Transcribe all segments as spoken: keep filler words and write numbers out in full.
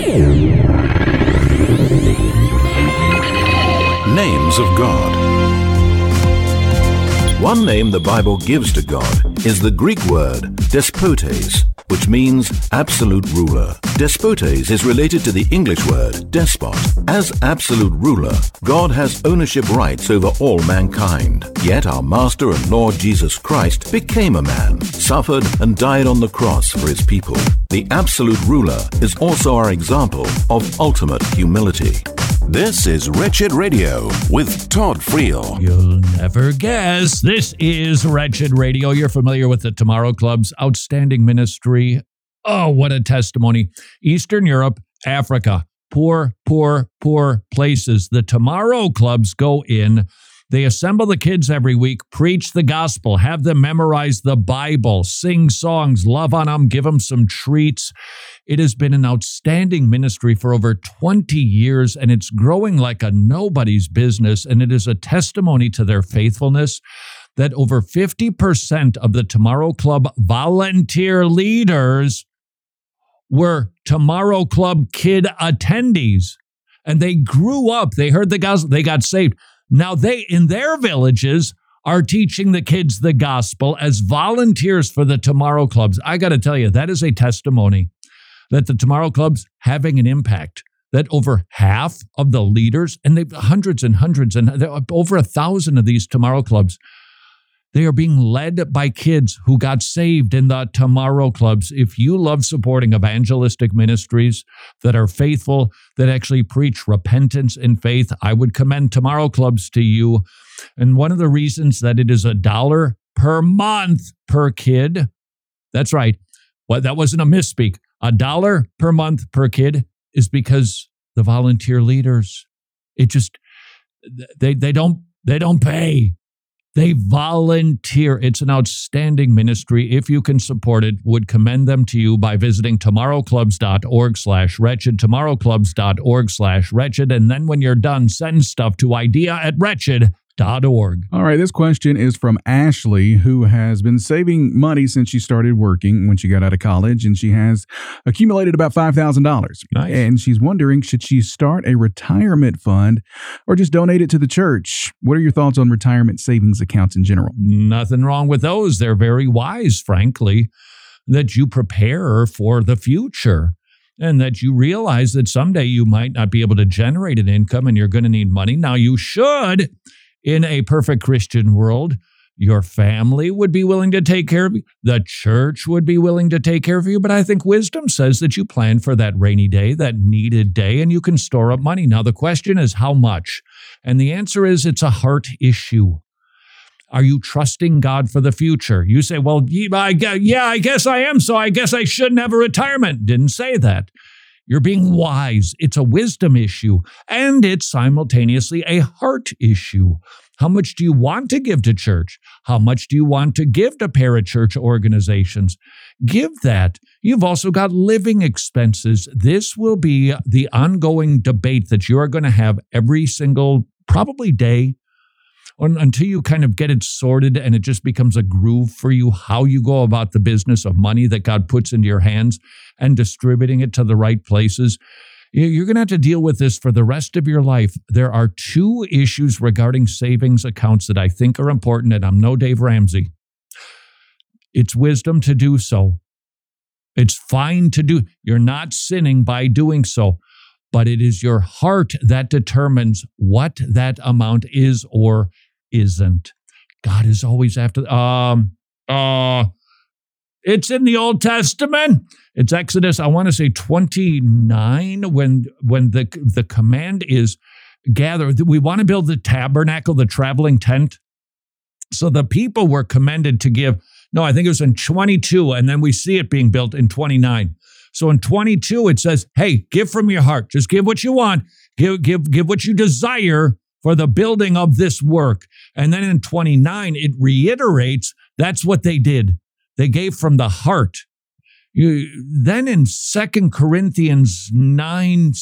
Names of God. One name the Bible gives to God is the Greek word despotes, which means absolute ruler. Despotes is related to the English word despot. As absolute ruler, God has ownership rights over all mankind. Yet our Master and Lord Jesus Christ became a man, suffered and died on the cross for his people. The absolute ruler is also our example of ultimate humility. This is Wretched Radio with Todd Friel. You'll never guess. This is Wretched Radio. You're familiar with the Tomorrow Club's outstanding ministry. Oh, what a testimony. Eastern Europe, Africa, poor, poor, poor places. The Tomorrow Clubs go in. They assemble the kids every week, preach the gospel, have them memorize the Bible, sing songs, love on them, give them some treats. It has been an outstanding ministry for over twenty years, and it's growing like a nobody's business, and it is a testimony to their faithfulness that over fifty percent of the Tomorrow Club volunteer leaders were Tomorrow Club kid attendees, and they grew up, they heard the gospel, they got saved. Now they, in their villages, are teaching the kids the gospel as volunteers for the Tomorrow Clubs. I got to tell you, that is a testimony that the Tomorrow Club's having an impact, that over half of the leaders, and they've hundreds and hundreds, and over a thousand of these Tomorrow Clubs, they are being led by kids who got saved in the Tomorrow Clubs. If you love supporting evangelistic ministries that are faithful, that actually preach repentance and faith, I would commend Tomorrow Clubs to you. And one of the reasons that it is a dollar per month per kid, that's right, well, that wasn't a misspeak, a dollar per month per kid is because the volunteer leaders, it just, they they don't they don't pay. They volunteer. It's an outstanding ministry. If you can support it, would commend them to you by visiting tomorrowclubs.org slash wretched, tomorrowclubs.org slash wretched. And then when you're done, send stuff to idea at wretched dot org. All right, this question is from Ashley, who has been saving money since she started working when she got out of college, and she has accumulated about five thousand dollars. Nice. And she's wondering, should she start a retirement fund or just donate it to the church? What are your thoughts on retirement savings accounts in general? Nothing wrong with those. They're very wise, frankly, that you prepare for the future and that you realize that someday you might not be able to generate an income and you're going to need money. Now, you should. In a perfect Christian world, your family would be willing to take care of you. The church would be willing to take care of you. But I think wisdom says that you plan for that rainy day, that needed day, and you can store up money. Now, the question is how much? And the answer is it's a heart issue. Are you trusting God for the future? You say, well, yeah, I guess I am, so I guess I shouldn't have a retirement. Didn't say that. You're being wise. It's a wisdom issue, and it's simultaneously a heart issue. How much do you want to give to church? How much do you want to give to parachurch organizations? Give that. You've also got living expenses. This will be the ongoing debate that you are going to have every single, probably day, until you kind of get it sorted and it just becomes a groove for you, how you go about the business of money that God puts into your hands and distributing it to the right places. You're going to have to deal with this for the rest of your life. There are two issues regarding savings accounts that I think are important, and I'm no Dave Ramsey. It's wisdom to do so. It's fine to do. You're not sinning by doing so, but it is your heart that determines what that amount is or isn't. God is always after, um, uh, it's in the Old Testament. It's Exodus, I want to say twenty-nine, when when the, the command is gather. We want to build the tabernacle, the traveling tent. So the people were commanded to give, no, I think it was in twenty-two, and then we see it being built in twenty-nine. So in twenty-two, it says, hey, give from your heart. Just give what you want. Give, give, give what you desire for the building of this work. And then in twenty-nine, it reiterates that's what they did. They gave from the heart. You, then in Second Corinthians nine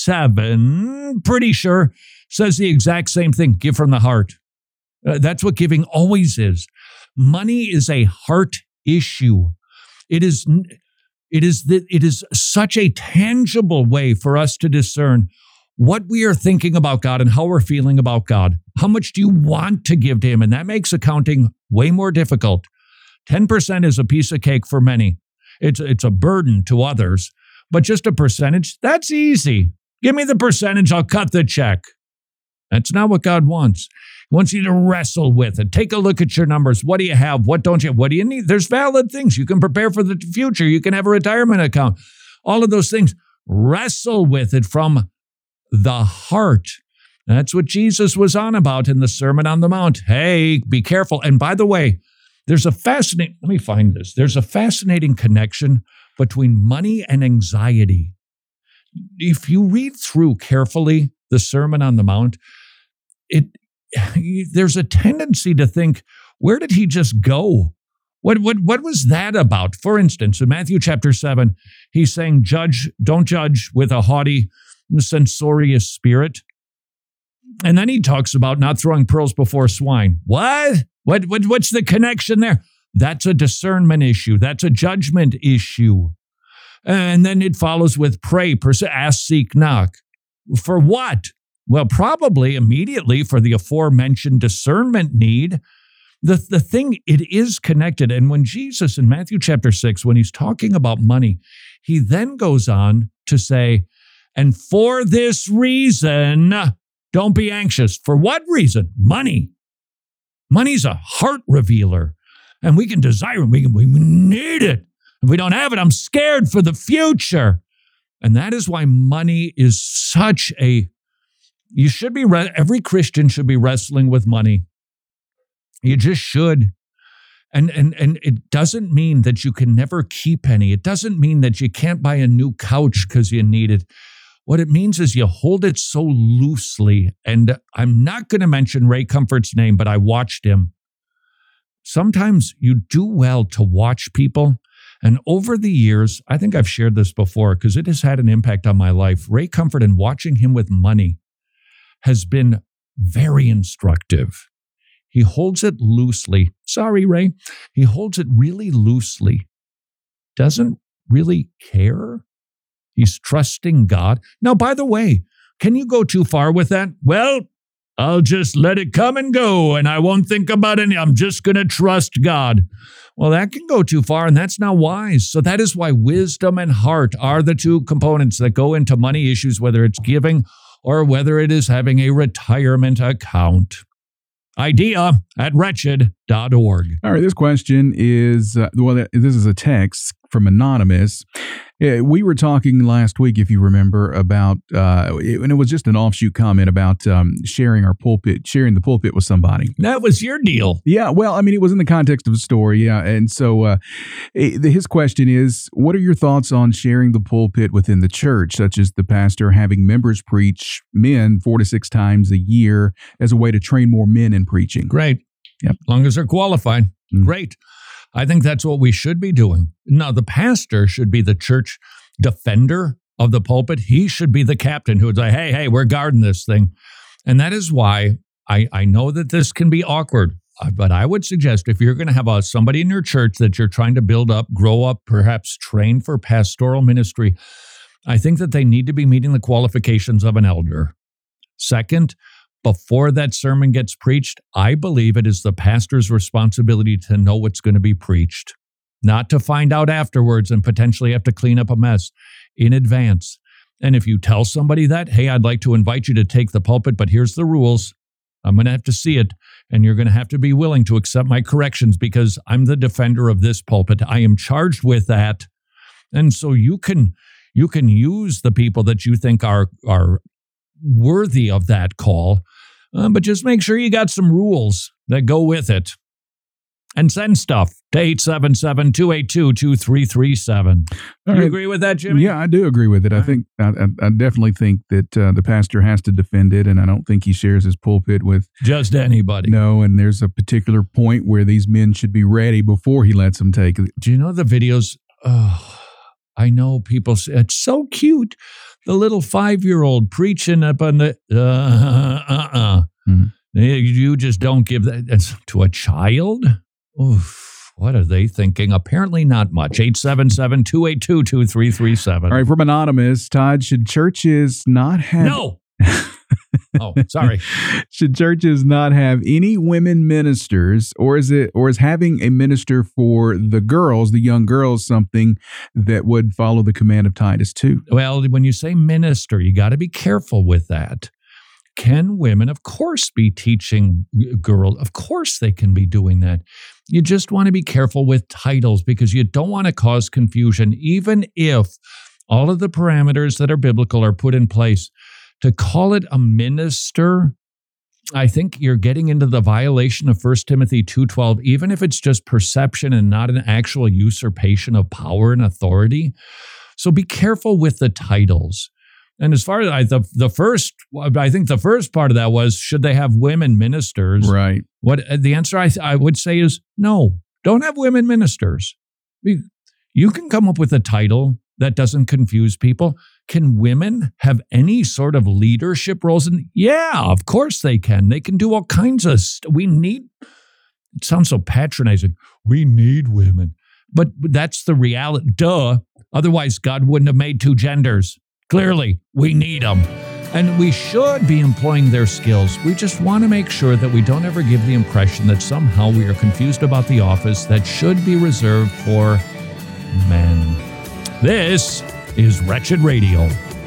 seven, pretty sure, says the exact same thing. Give from the heart. Uh, that's what giving always is. Money is a heart issue. It is... It is that it is such a tangible way for us to discern what we are thinking about God and how we're feeling about God. How much do you want to give to him? And that makes accounting way more difficult. ten percent is a piece of cake for many. It's, it's a burden to others. But just a percentage, that's easy. Give me the percentage, I'll cut the check. That's not what God wants. He wants you to wrestle with it. Take a look at your numbers. What do you have? What don't you have? What do you need? There's valid things. You can prepare for the future. You can have a retirement account. All of those things. Wrestle with it from the heart. That's what Jesus was on about in the Sermon on the Mount. Hey, be careful. And by the way, there's a fascinating, let me find this. There's a fascinating connection between money and anxiety. If you read through carefully the Sermon on the Mount, it there's a tendency to think, where did he just go? What, what, what was that about? For instance, in Matthew chapter seven, he's saying, judge, don't judge with a haughty, censorious spirit. And then he talks about not throwing pearls before swine. What? What, what? What's the connection there? That's a discernment issue. That's a judgment issue. And then it follows with pray, pers- ask, seek, knock. For what? Well, probably immediately for the aforementioned discernment need. The, the thing, it is connected. And when Jesus in Matthew chapter six, when he's talking about money, he then goes on to say, and for this reason, don't be anxious. For what reason? Money. Money's a heart revealer. And we can desire it. We, can, we need it. If we don't have it, I'm scared for the future. And that is why money is such a, you should be, every Christian should be wrestling with money. You just should. And, and, and it doesn't mean that you can never keep any. It doesn't mean that you can't buy a new couch because you need it. What it means is you hold it so loosely. And I'm not going to mention Ray Comfort's name, but I watched him. Sometimes you do well to watch people. And over the years, I think I've shared this before because it has had an impact on my life. Ray Comfort, and watching him with money has been very instructive. He holds it loosely. Sorry, Ray. He holds it really loosely. Doesn't really care. He's trusting God. Now, by the way, can you go too far with that? Well, I'll just let it come and go, and I won't think about it. I'm just going to trust God. Well, that can go too far, and that's not wise. So that is why wisdom and heart are the two components that go into money issues, whether it's giving or whether it is having a retirement account. Idea at wretched dot org. All right, this question is, uh, well, this is a text from Anonymous. Uh, we were talking last week, if you remember, about, uh, it, and it was just an offshoot comment about um, sharing our pulpit, sharing the pulpit with somebody. That was your deal. Yeah, well, I mean, it was in the context of a story, yeah. And so uh, it, his question is, what are your thoughts on sharing the pulpit within the church, such as the pastor having members preach men four to six times a year as a way to train more men in preaching? Great. Yep. As long as they're qualified. Mm. Great. I think that's what we should be doing. Now, the pastor should be the church defender of the pulpit. He should be the captain who would say, hey, hey, we're guarding this thing. And that is why I, I know that this can be awkward, but I would suggest if you're going to have a, somebody in your church that you're trying to build up, grow up, perhaps train for pastoral ministry, I think that they need to be meeting the qualifications of an elder. Second, before that sermon gets preached, I believe it is the pastor's responsibility to know what's going to be preached, not to find out afterwards and potentially have to clean up a mess in advance. And if you tell somebody that, hey, I'd like to invite you to take the pulpit, but here's the rules. I'm going to have to see it, and you're going to have to be willing to accept my corrections because I'm the defender of this pulpit. I am charged with that. And so you can you can use the people that you think are are worthy of that call, uh, but just make sure you got some rules that go with it. And send stuff to eight seven seven, two eight two, two three three seven. Do you right. agree with that, Jimmy? Yeah, I do agree with it. All I think right. I, I definitely think that uh, the pastor has to defend it, and I don't think he shares his pulpit with just anybody. No, and there's a particular point where these men should be ready before he lets them take it. Do you know the videos? Oh, I know people say, it's so cute. The little five-year-old preaching up on the, uh, uh-uh. Mm-hmm. You just don't give that to a child? Oof, What are they thinking? Apparently not much. eight seven seven, two eight two, two three three seven. All right, from Anonymous, Todd, should churches not have... No! Oh, sorry. Should churches not have any women ministers, or is it, or is having a minister for the girls, the young girls, something that would follow the command of Titus two? Well, when you say minister, you got to be careful with that. Can women, of course, be teaching girls? Of course they can be doing that. You just want to be careful with titles because you don't want to cause confusion, even if all of the parameters that are biblical are put in place. To call it a minister, I think you're getting into the violation of First Timothy two twelve, even if it's just perception and not an actual usurpation of power and authority. So be careful with the titles. And as far as I, the, the first, I think the first part of that was, should they have women ministers? Right. What the answer I, I would say is no, don't have women ministers. You can come up with a title that doesn't confuse people. Can women have any sort of leadership roles? And yeah, of course they can. They can do all kinds of stuff. We need, it sounds so patronizing. We need women. But that's the reality. Duh. Otherwise, God wouldn't have made two genders. Clearly, we need them. And we should be employing their skills. We just want to make sure that we don't ever give the impression that somehow we are confused about the office that should be reserved for men. This is Wretched Radio.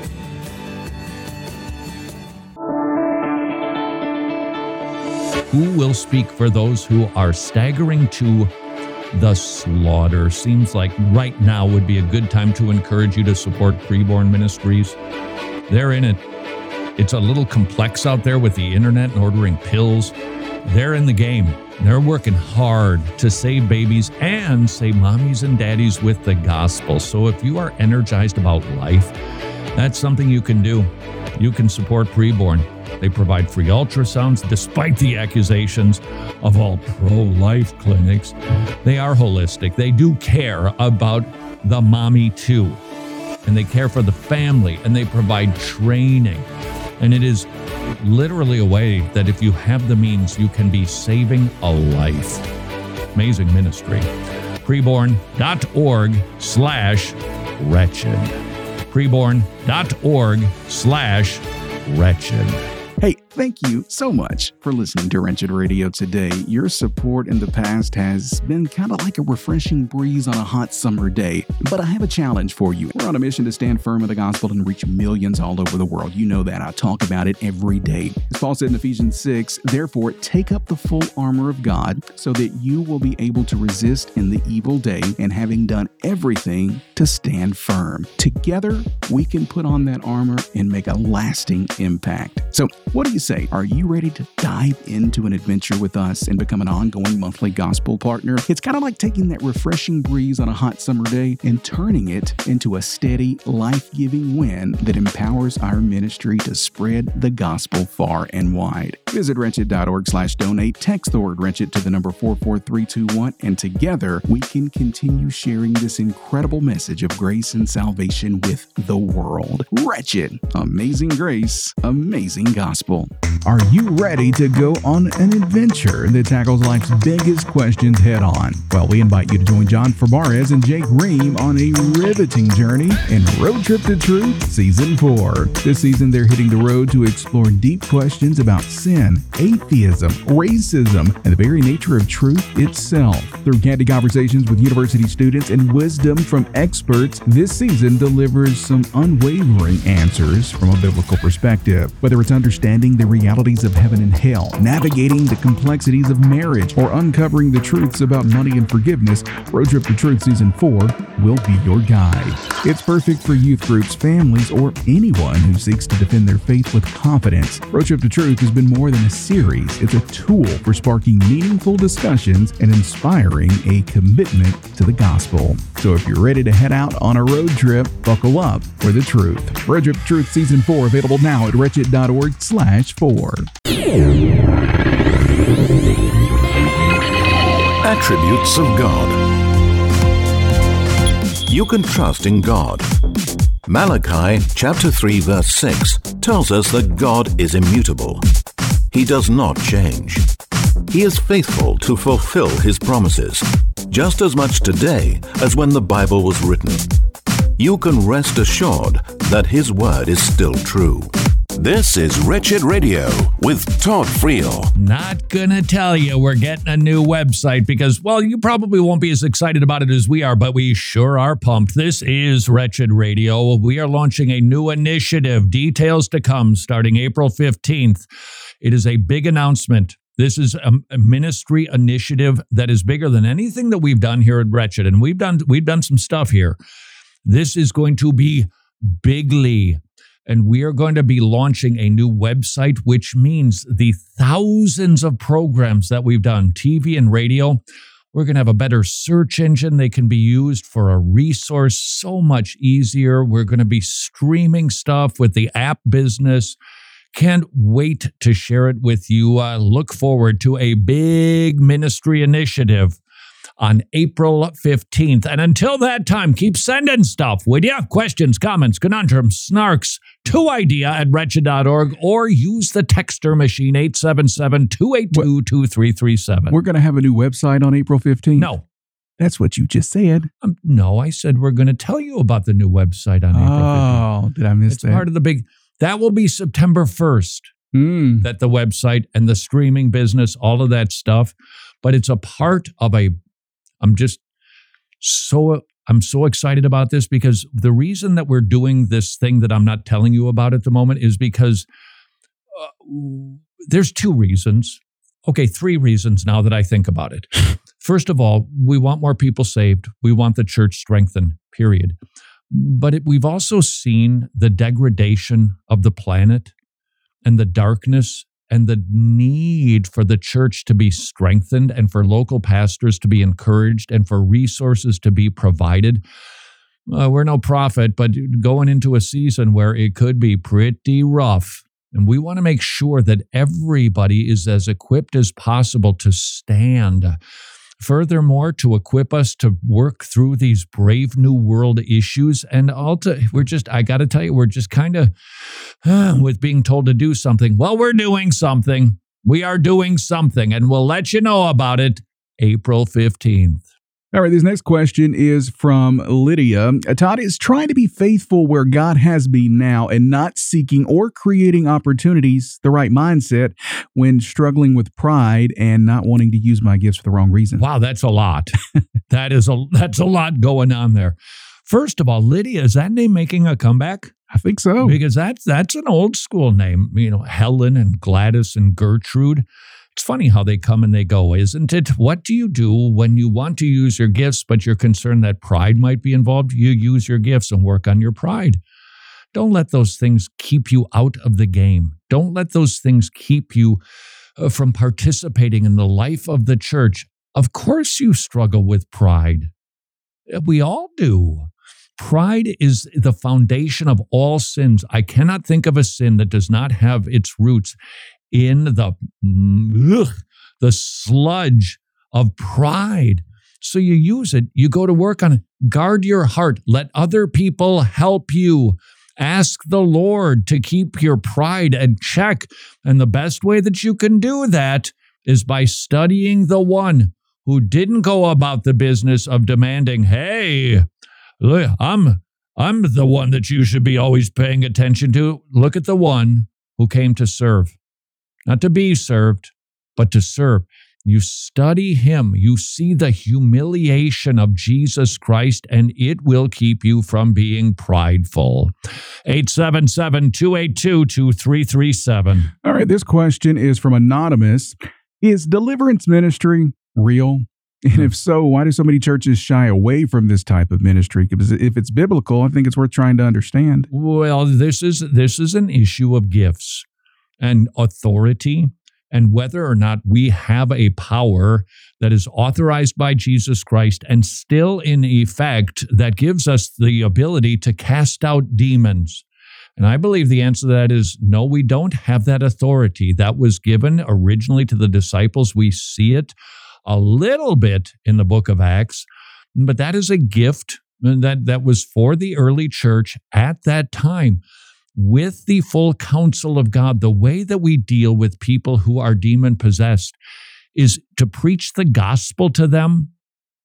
Who will speak for those who are staggering to the slaughter? Seems like right now would be a good time to encourage you to support Preborn Ministries. They're in it. It's a little complex out there with the internet and ordering pills. They're in the game. They're working hard to save babies and save mommies and daddies with the gospel. So if you are energized about life, that's something you can do. You can support Preborn. They provide free ultrasounds despite the accusations of all pro-life clinics. They are holistic. They do care about the mommy too. And they care for the family, and they provide training. And it is literally a way that if you have the means, you can be saving a life. Amazing ministry. Preborn.org slash wretched. Preborn.org slash wretched. Hey, thank you so much for listening to Wretched Radio today. Your support in the past has been kind of like a refreshing breeze on a hot summer day. But I have a challenge for you. We're on a mission to stand firm in the gospel and reach millions all over the world. You know that. I talk about it every day. As Paul said in Ephesians six, therefore, take up the full armor of God so that you will be able to resist in the evil day, and having done everything, to stand firm. Together, we can put on that armor and make a lasting impact. So, what do you say? Are you ready to dive into an adventure with us and become an ongoing monthly gospel partner? It's kind of like taking that refreshing breeze on a hot summer day and turning it into a steady, life-giving wind that empowers our ministry to spread the gospel far and wide. Visit wretched.org slash donate. Text the word wretched to the number four four three two one, and together we can continue sharing this incredible message of grace and salvation with the world. Wretched. Amazing grace. Amazing gospel. Are you ready to go on an adventure that tackles life's biggest questions head on? Well, we invite you to join John Fabarez and Jake Ream on a riveting journey in Road Trip to Truth Season four. This season, they're hitting the road to explore deep questions about sin, atheism, racism, and the very nature of truth itself. Through candid conversations with university students and wisdom from experts, this season delivers some unwavering answers from a biblical perspective. Whether it's understanding the realities of heaven and hell, navigating the complexities of marriage, or uncovering the truths about money and forgiveness, Road Trip to Truth Season four will be your guide. It's perfect for youth groups, families, or anyone who seeks to defend their faith with confidence. Road Trip to Truth has been more than a series. It's a tool for sparking meaningful discussions and inspiring a commitment to the gospel. So if you're ready to head out on a road trip, buckle up for the truth. Road Trip to Truth Season four available now at wretched.org slash four. Attributes of God. You can trust in God. Malachi chapter three verse six tells us that God is immutable. He does not change. He is faithful to fulfill his promises. just as much today as when the Bible was written. You can rest assured that His Word is still true. This is Wretched Radio with Todd Friel. Not gonna tell you we're getting a new website because, well, you probably won't be as excited about it as we are, but we sure are pumped. This is Wretched Radio. We are launching a new initiative. Details to come starting April fifteenth. It is a big announcement. This is a, a ministry initiative that is bigger than anything that we've done here at Wretched, and we've done we've done some stuff here. This is going to be bigly. And we are going to be launching a new website, which means the thousands of programs that we've done, T V and radio, we're going to have a better search engine. They can be used for a resource so much easier. We're going to be streaming stuff with the app business. Can't wait to share it with you. Uh, look forward to a big ministry initiative on April fifteenth. And until that time, keep sending stuff, would you? Questions, comments, conundrums, snarks to idea at wretched dot org or use the texter machine eight seven seven, two eight two, two three three seven. We're going to have a new website on April fifteenth? No. That's what you just said. Um, no, I said we're going to tell you about the new website on April fifteenth. Oh, did I miss it's that? It's part of the big, that will be September first. Mm. That the website and the streaming business, all of that stuff. But it's a part of a I'm just so, I'm so excited about this because the reason that we're doing this thing that I'm not telling you about at the moment is because uh, there's two reasons. Okay, three reasons now that I think about it. First of all, we want more people saved. We want the church strengthened, period. But it, we've also seen the degradation of the planet and the darkness and the need for the church to be strengthened and for local pastors to be encouraged and for resources to be provided. Uh, we're no prophet, but going into a season where it could be pretty rough. And we want to make sure that everybody is as equipped as possible to stand. Furthermore, to equip us to work through these brave new world issues. And also, we're just, I got to tell you, we're just kind of uh, with being told to do something. Well, we're doing something. We are doing something, and we'll let you know about it April fifteenth. All right, this next question is from Lydia. Todd is trying to be faithful where God has me now and not seeking or creating opportunities, the right mindset, when struggling with pride and not wanting to use my gifts for the wrong reason. Wow, that's a lot. that is a that's a lot going on there. First of all, Lydia, is that name making a comeback? I think so. Because that's that's an old school name, you know, Helen and Gladys and Gertrude. It's funny how they come and they go, isn't it? What do you do when you want to use your gifts, but you're concerned that pride might be involved? You use your gifts and work on your pride. Don't let those things keep you out of the game. Don't let those things keep you uh, from participating in the life of the church. Of course you struggle with pride. We all do. Pride is the foundation of all sins. I cannot think of a sin that does not have its roots in the, ugh, the sludge of pride. So you use it. You go to work on it. Guard your heart. Let other people help you. Ask the Lord to keep your pride in check. And the best way that you can do that is by studying the one who didn't go about the business of demanding, hey, look, I'm, I'm the one that you should be always paying attention to. Look at the one who came to serve. Not to be served, but to serve. You study him. You see the humiliation of Jesus Christ, and it will keep you from being prideful. eight seven seven, two eight two, two three three seven. All right, this question is from Anonymous. Is deliverance ministry real? And if so, why do so many churches shy away from this type of ministry? Because if it's biblical, I think it's worth trying to understand. Well, this is this is an issue of gifts and authority, and whether or not we have a power that is authorized by Jesus Christ and still in effect that gives us the ability to cast out demons. And I believe the answer to that is no, we don't have that authority. That was given originally to the disciples. We see it a little bit in the book of Acts, but that is a gift that, that was for the early church at that time. With the full counsel of God, the way that we deal with people who are demon-possessed is to preach the gospel to them,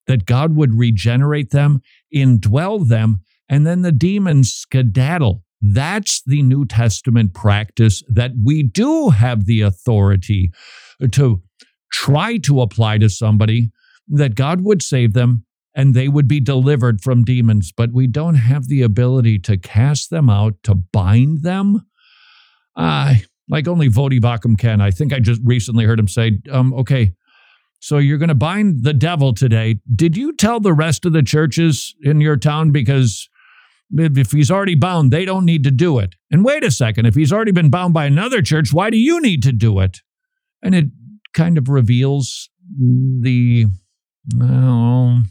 that God would regenerate them, indwell them, and then the demons skedaddle. That's the New Testament practice that we do have the authority to try to apply to somebody, that God would save them and they would be delivered from demons, but we don't have the ability to cast them out, to bind them. Uh, like only Vodi Bakum can. I think I just recently heard him say, um, okay, so you're going to bind the devil today. Did you tell the rest of the churches in your town? Because if he's already bound, they don't need to do it. And wait a second, if he's already been bound by another church, why do you need to do it? And it kind of reveals the well,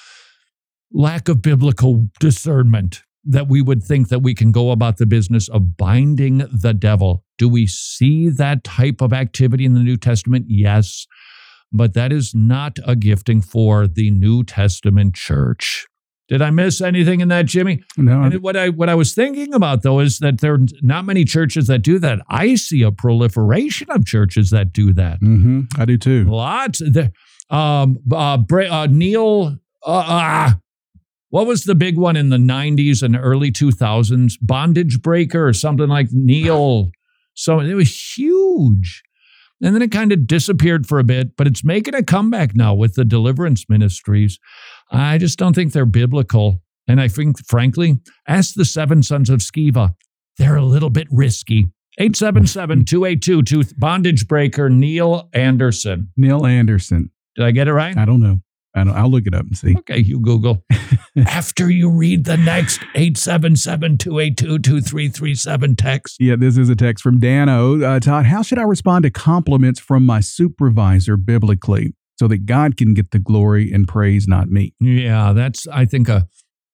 lack of biblical discernment, that we would think that we can go about the business of binding the devil. Do we see that type of activity in the New Testament? Yes, but that is not a gifting for the New Testament church. Did I miss anything in that, Jimmy? No. And what I what I was thinking about, though, is that there are not many churches that do that. I see a proliferation of churches that do that. Mm-hmm. I do too. Lots. There, um, uh, uh, Neil, uh, uh, what was the big one in the nineties and early two thousands? Bondage Breaker or something like Neil. So it was huge. And then it kind of disappeared for a bit, but it's making a comeback now with the deliverance ministries. I just don't think they're biblical. And I think, frankly, ask the seven sons of Sceva. They're a little bit risky. eight seven seven, two eight two, two Bondage Breaker, Neil Anderson. Neil Anderson. Did I get it right? I don't know. I don't, I'll look it up and see. Okay, you Google. After you read the next eight seven seven, two eight two, two three three seven text. Yeah, this is a text from Dano. Uh, Todd, how should I respond to compliments from my supervisor biblically so that God can get the glory and praise, not me? Yeah, that's, I think, a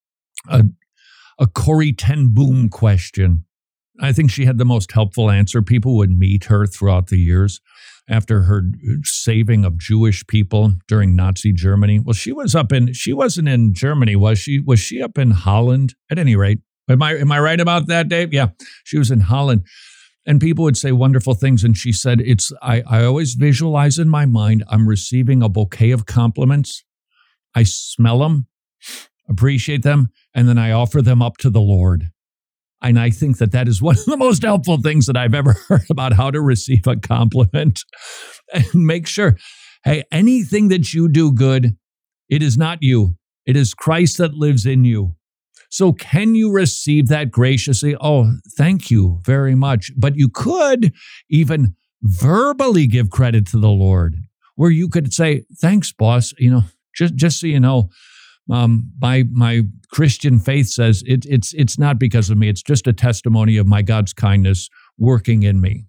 a, a Corrie ten Boom question. I think she had the most helpful answer. People would meet her throughout the years after her saving of Jewish people during Nazi Germany. Well, she was up in, she wasn't in Germany, was she? Was she up in Holland? At any rate, am I, am I right about that, Dave? Yeah, she was in Holland. And people would say wonderful things. And she said, it's, I, I always visualize in my mind, I'm receiving a bouquet of compliments. I smell them, appreciate them, and then I offer them up to the Lord. And I think that that is one of the most helpful things that I've ever heard about how to receive a compliment. And make sure, hey, anything that you do good, it is not you. It is Christ that lives in you. So can you receive that graciously? Oh, thank you very much. But you could even verbally give credit to the Lord, where you could say, thanks, boss. You know, just, just so you know, Um, my my Christian faith says it, it's it's not because of me. It's just a testimony of my God's kindness working in me.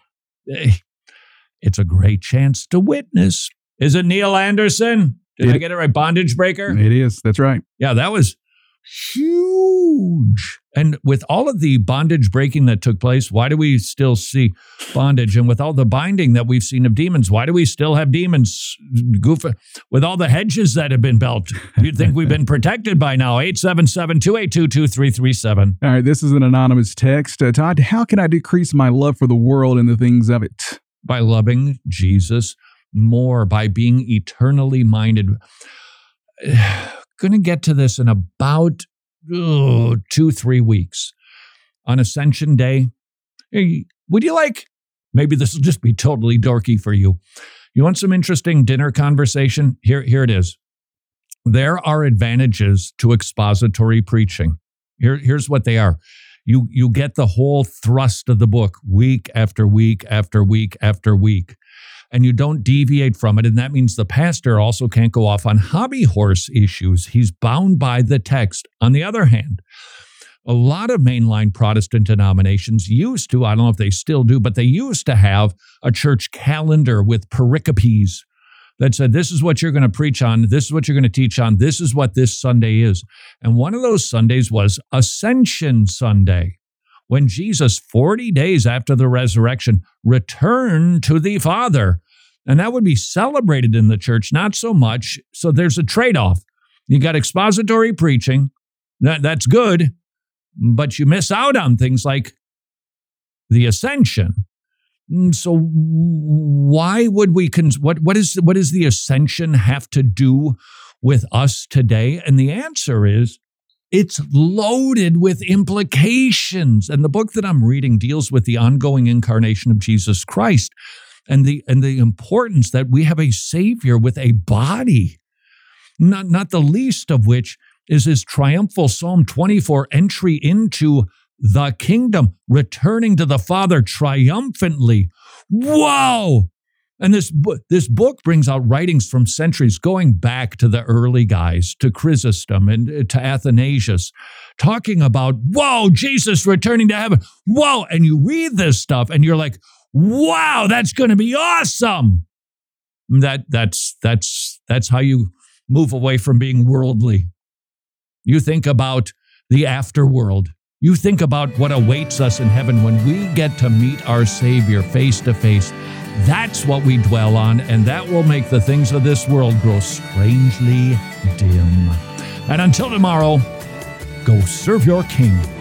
It's a great chance to witness. Is it Neil Anderson? Did it, I get it right? Bondage Breaker? It is. That's right. Yeah, that was huge. And with all of the bondage breaking that took place, why do we still see bondage? And with all the binding that we've seen of demons, why do we still have demons? Goof, with all the hedges that have been built, you'd think we've been protected by now. eight seven seven, two eight two, two three three seven. All right, this is an anonymous text. Uh, Todd, how can I decrease my love for the world and the things of it? By loving Jesus more, by being eternally minded. Going to get to this in about oh, two, three weeks. On Ascension Day, hey, would you like, maybe this will just be totally dorky for you. You want some interesting dinner conversation? Here, here it is. There are advantages to expository preaching. Here, here's what they are. You, you get the whole thrust of the book week after week after week after week. And you don't deviate from it. And that means the pastor also can't go off on hobby horse issues. He's bound by the text. On the other hand, a lot of mainline Protestant denominations used to, I don't know if they still do, but they used to have a church calendar with pericopes that said, this is what you're going to preach on. This is what you're going to teach on. This is what this Sunday is. And one of those Sundays was Ascension Sunday, when Jesus, forty days after the resurrection, returned to the Father. And that would be celebrated in the church, not so much. So there's a trade-off. You got expository preaching. That, that's good. But you miss out on things like the ascension. So why would we, cons- what, what, is, what does the ascension have to do with us today? And the answer is, it's loaded with implications. And the book that I'm reading deals with the ongoing incarnation of Jesus Christ and the and the importance that we have a Savior with a body, not, not the least of which is his triumphal Psalm twenty-four entry into the kingdom, returning to the Father triumphantly. Whoa! And this, bu- this book brings out writings from centuries going back to the early guys, to Chrysostom and to Athanasius, talking about, whoa, Jesus returning to heaven. Whoa. And you read this stuff and you're like, wow, that's going to be awesome. That, that's, that's, that's how you move away from being worldly. You think about the afterworld. You think about what awaits us in heaven when we get to meet our Savior face to face. That's what we dwell on, and that will make the things of this world grow strangely dim. And until tomorrow, go serve your King.